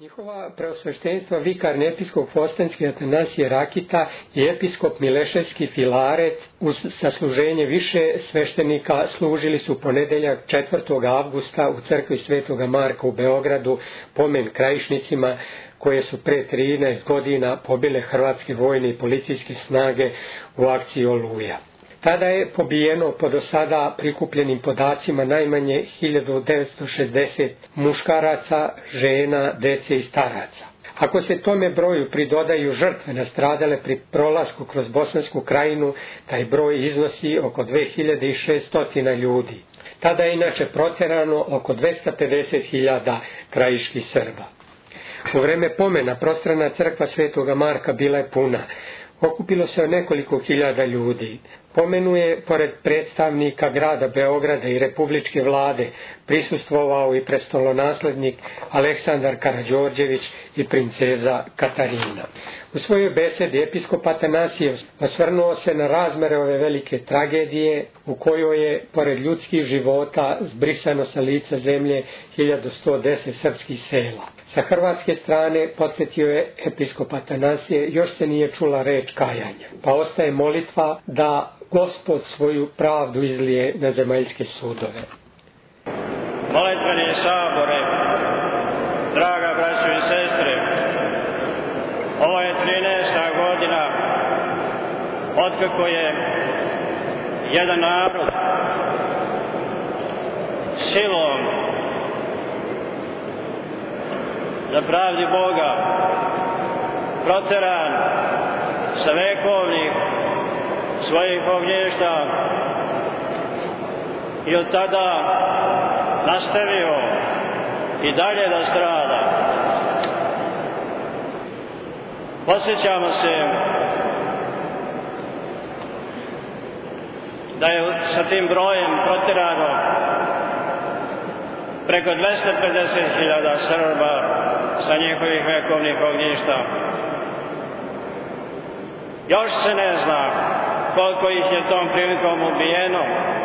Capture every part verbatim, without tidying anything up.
Njihova preosveštenstva vikarni episkop Fostanski Atanasije Rakita i episkop Mileševski Filarec uz sasluženje više sveštenika služili su ponedeljak četvrtog avgusta u crkvi Svetoga Marka u Beogradu pomen krajišnicima koje su pre trinaest godina pobile hrvatske vojne i policijske snage u akciji Oluja. Tada je pobijeno po do sada prikupljenim podacima najmanje hiljadu devetsto šezdeset muškaraca, žena, dece i staraca. Ako se tome broju pridodaju žrtve nastradale pri prolasku kroz Bosansku krajinu, taj broj iznosi oko dve hiljade šesto ljudi. Tada je inače protjerano oko dvesta pedeset hiljada krajiških Srba. U vreme pomena prostrana crkva Svetoga Marka bila je puna. Okupilo se nekoliko hiljada ljudi. Pomenu je, pored predstavnika grada Beograda i republičke vlade, prisustvovao i prestolonaslednik Aleksandar Karađorđević i princeza Katarina. U svojoj besedi episkop Atanasije osvrnuo se na razmere ove velike tragedije u kojoj je, pored ljudskih života, zbrisano sa lica zemlje hiljadu sto deset srpskih sela. Sa hrvatske strane, podsjetio je episkop Atanasije, još se nije čula reč kajanja, pa ostaje molitva da Gospod svoju pravdu izlije na zemaljske sudove. Molitveni sabore, draga braćo i sestre, ovo je trinaesta godina otkako je jedan narod silom za pravdi Boga proteran sa vekovnih svojih ognjišta i od tada nastavio i dalje da strada. Posjećamo se da je sa tim brojem proterano preko dvesta pedeset hiljada Srba sa njihovih vekovnih ognjišta. Još se ne zna koliko ih je tom prilikom ubijeno,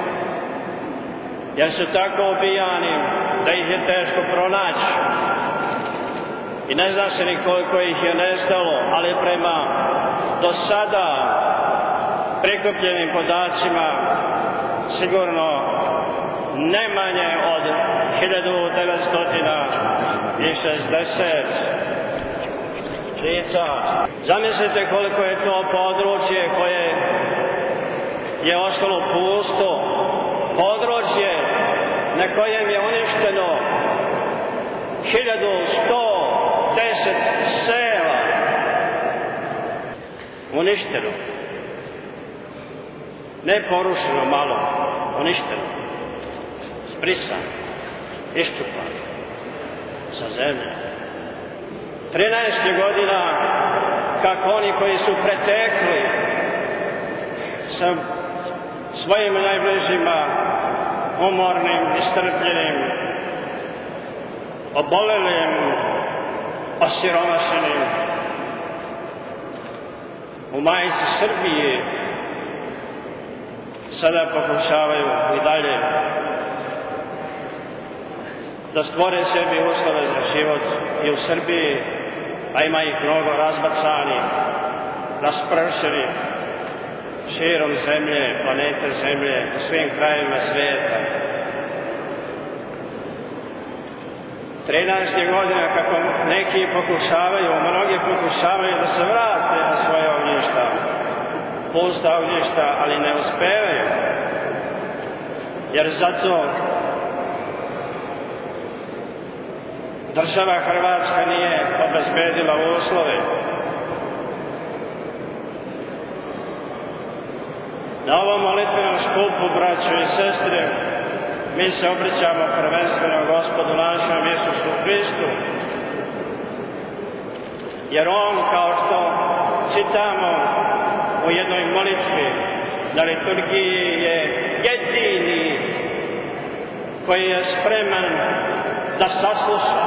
jer su tako ubijani da ih je teško pronaći. I ne zna se ni koliko ih je nestalo, ali prema do sada prikupljenim podacima sigurno ne manje od hiljadu devetsto šezdeset lica. Zamislite koliko je to područje koje je ostalo pusto, područje na kojem je uništeno hiljadu sto deset sela. Uništeno. Ne porušeno malo, uništeno. Zbrisano, iščupano sa zemlje. trinaest godina kako oni koji su pretekli sa svojim najbližima, umornim, istrpljenim, obolelim, osiromašenim, u majici Srbije sada pokušavaju i dalje da stvore sebi uslove za život i u Srbiji, a ima ih mnogo razbacani, raspršeni širom zemlje, planete zemlje, u svim krajevima svijeta. trinaest godina kako neki pokušavaju, mnogi pokušavaju da se vrate na svoje ognjišta, pusta ognjišta, ali ne uspevaju, jer zato država Hrvatska nije obezbedila uslove. Na ovom molitvenom skupu, braćo i sestre, mi se obraćamo prvenstveno Gospodu našem Isusu Hristu, jer On, kao što čitamo u jednoj molitvi na liturgiji, je jedini koji je spreman da sasluša,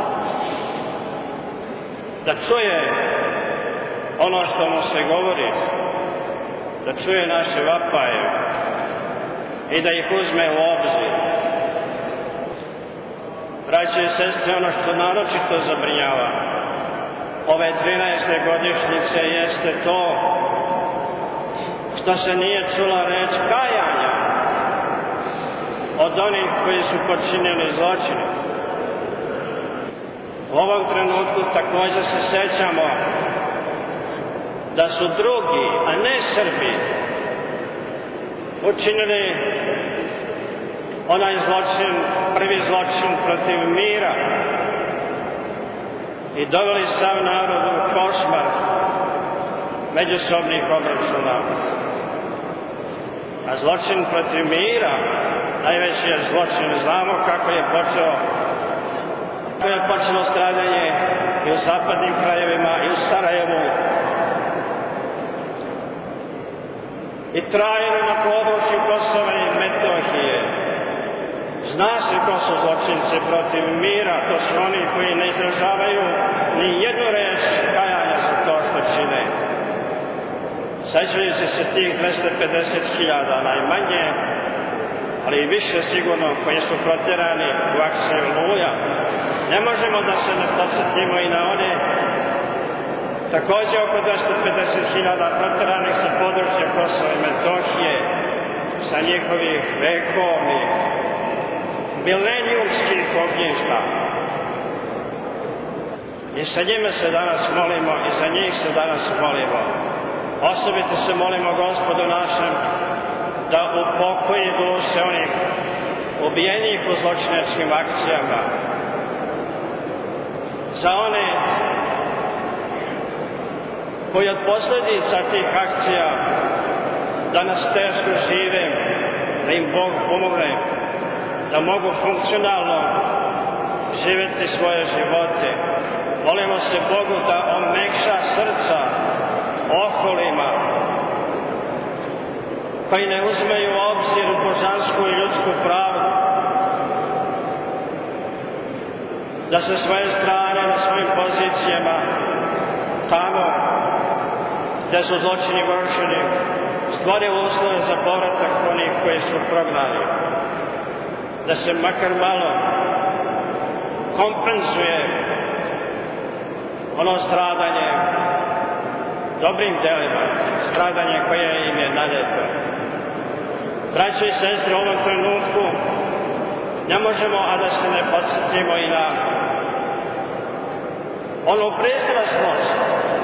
da čuje ono što mu se govori, da čuje naše vapaje i da ih uzme u obzir. Braće i sestre, ono što naročito zabrinjava ove trinaeste godišnjice jeste to što se nije čula reč kajanja od onih koji su počinili zločine. U ovom trenutku također se sećamo da su drugi, a ne Srbi, učinili onaj zločin, prvi zločin protiv mira i doveli sav narod u košmar međusobnih obračuna. A zločin protiv mira, najveći je zločin, znamo kako je počeo, kako je počelo stradanje i u zapadnim krajevima i u Sarajevu i trajno na području Kosova i Metohije. Zna se ko su zločinci protiv mira, to su oni koji ne izražavaju ni jednu reč kajanja za to što čine. Sećaju se tih dvesta pedeset hiljada najmanje, ali i više sigurno koji su protjerani u akciju Oluja. Ne možemo da se ne podsjetimo i na one također oko dvesta pedeset hiljada protjeranih sa područja Kosova i Metohije, sa njihovih vekovnih milenijumskih ognjišta. I sa njima se danas molimo i za njih se danas molimo. Osobito se molimo Gospodu našem da upokoji duše onih ubijenih u zločinačkim akcijama. Za one koji od posljedica tih akcija danas teško žive, da im Bog pomogne, da mogu funkcionalno živjeti svoje živote. Molimo se Bogu da omekša srca okolima koji ne uzmeju u obzir božansku i ljudsku pravdu, da sa svoje strane na svojim pozicijama tamo gdje su zločini vršeni stvore uslove za povratak onih koji su prognani, da se makar malo kompenzuje ono stradanje dobrim delima, stradanje koje im je naneto. Braćo i sestre, u ovom trenutku ne možemo, a da se ne podsjetimo i na onu pristrasnost,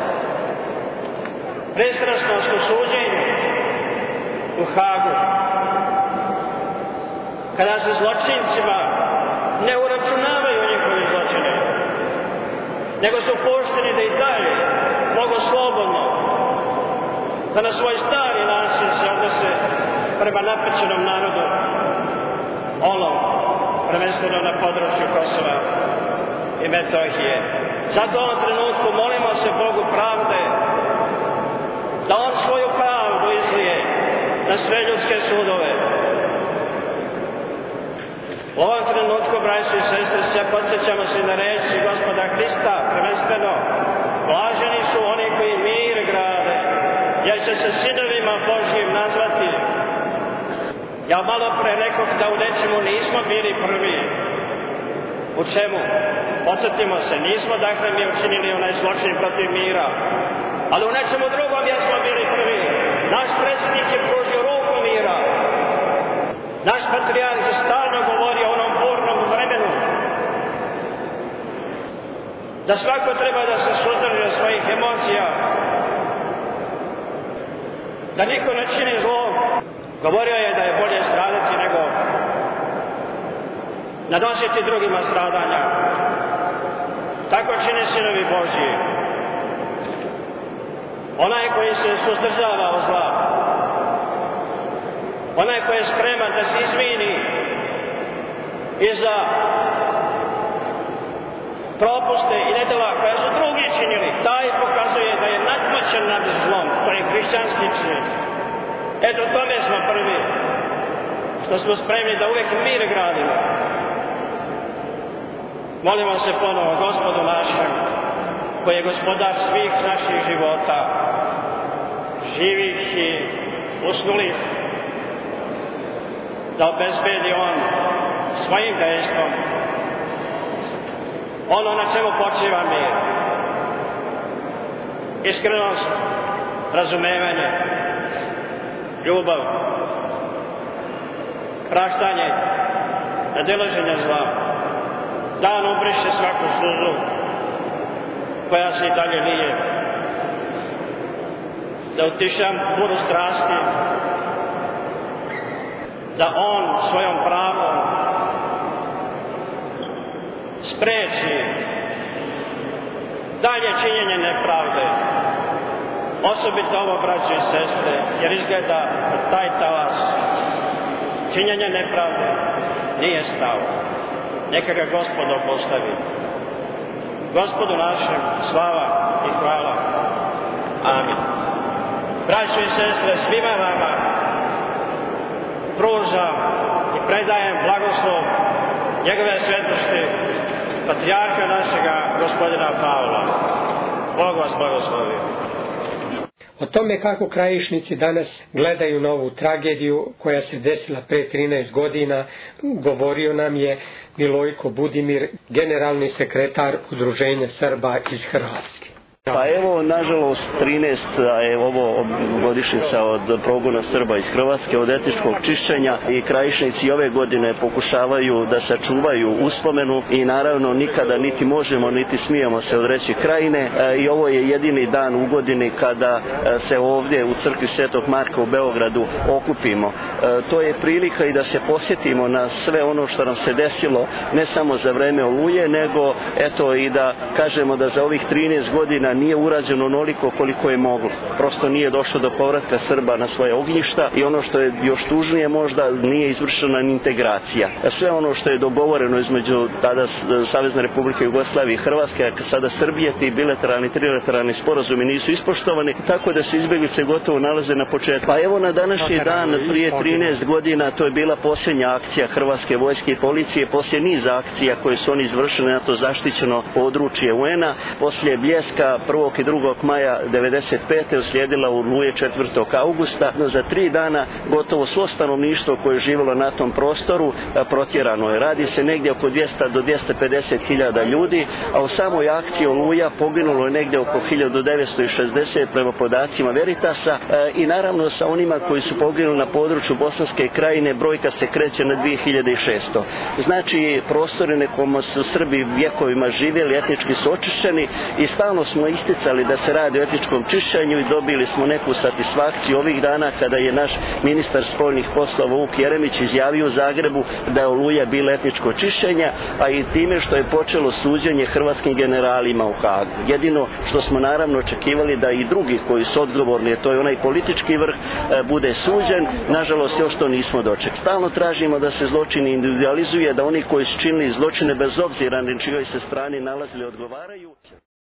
pristrasnost u suđenju u Hagu, kada se zločincima ne uračunavaju njihovi zločine, nego su pušteni da i dalje mogu slobodno da na svoj stari način se odnose prema napećenom narodu, onom, prvenstveno na području Kosova i Metohije. Zato u ovom trenutku molimo se Bogu pravde, da On svoju pravdu izlije na sve ljudske sudove. U ovom trenutku, braćo i sestre, se podsjećamo se na reči Gospoda Hrista, prvenstveno, blaženi su oni koji mir grade, jer će se sinovima Božjim nazvati. Ja malo pre rekoh da u nečemu nismo bili prvi. U čemu? Podsjetimo se, nismo dakle mi učinili onaj zločin protiv mira, ali u nečemu drugom jesmo bili prvi. Naš predsjednik je pružio ruku mira. Naš patrijarh je stalno govorio o onom burnom vremenu, da svako treba da se suzdrži od svojih emocija, da niko ne čini zlo. Govorio je da je bolje stradati nego nanositi drugima stradanja. Tako čine sinovi Božji. Onaj koji se suzdržava od zla, onaj koji je spreman da se izvini i za propuste i nedjela koje su drugi činili, taj pokazuje da je nadmoćan nad zlom, to je hrišćanski čin. Eto, tome smo prvi, što smo spremni da uvijek mir gradimo. Molimo se ponovo Gospodu našem, koji je gospodar svih naših života, živih i usnulih, da obezbedi On svojim dejstvom ono na čemu počiva mir. Iskrenost, razumevanje, ljubav, praštanje, nadilaženje zla. Dan obriše svaku suzu koja se i dalje lije. Da utišam buru strasti, da on svojom pravom spreči dalje činjenje nepravde, osobito ovo, braće i sestre, jer izgleda da taj talas činjenja nepravde nije stao. Neka ga Gospod postavi. Gospodu našem slava i hvala. Amin. Braćo i sestre, svima vama pružam i predajem blagoslov njegove svetosti, patrijarha našega gospodina Pavla. Bog vas blagoslovi. O tome kako Krajišnici danas gledaju na ovu tragediju koja se desila pre trinaest godina, govorio nam je Milojko Budimir, generalni sekretar Udruženja Srba iz Hrvatske. Pa evo, nažalost, trinaesta je ovo godišnjica od progona Srba iz Hrvatske, od etničkog čišćenja, i Krajišnici ove godine pokušavaju da sačuvaju uspomenu i naravno nikada niti možemo niti smijemo se odreći Krajine, i ovo je jedini dan u godini kada se ovdje u crkvi Svetog Marka u Beogradu okupimo. To je prilika i da se posjetimo na sve ono što nam se desilo, ne samo za vreme Oluje, nego eto i da kažemo da za ovih trinaest godina nije urađeno onoliko koliko je moglo. Prosto nije došlo do povratka Srba na svoje ognjišta i ono što je još tužnije možda, nije izvršena integracija. Sve ono što je dogovoreno između tada Savezne Republike Jugoslavije i Hrvatske, a sada Srbije, ti bilateralni, trilateralni sporazumi nisu ispoštovani, tako da se izbjeglice gotovo nalaze na početku. Pa evo, na današnji dan prije trinaest godina to je bila posljednja akcija Hrvatske vojske i policije, poslije niza akcija koje su oni izvršili na to zaštićeno područje U N-a, poslije Bljeska prvog i drugog maja devedeset pete uslijedila Oluje četvrtog augusta. Za tri dana gotovo svo stanovništvo koje je živjelo na tom prostoru protjerano je. Radi se negdje oko dvjesto do dvjesto pedeset hiljada ljudi, a u samoj akciji Oluja poginulo je negdje oko hiljadu devetsto šezdeset prema podacima Veritasa, i naravno sa onima koji su poginuli na području Bosanske Krajine brojka se kreće na dvije hiljade šesto. Znači, prostori na kojima su Srbi vjekovima živjeli etnički su očišćeni i stalno smo isticali da se radi o etničkom čišćenju i dobili smo neku satisfakciju ovih dana kada je naš ministar spoljnih poslova Vuk Jeremić izjavio u Zagrebu da je Oluja bila etničko čišćenje, a i time što je počelo suđenje hrvatskim generalima u Hagu. Jedino što smo naravno očekivali da i drugi koji su odgovorni, to je onaj politički vrh, bude suđen, nažalost još to nismo dočekali. Stalno tražimo da se zločin individualizuje, da oni koji su činili zločine bez obzira na čijoj se strani nalazili odgovaraju.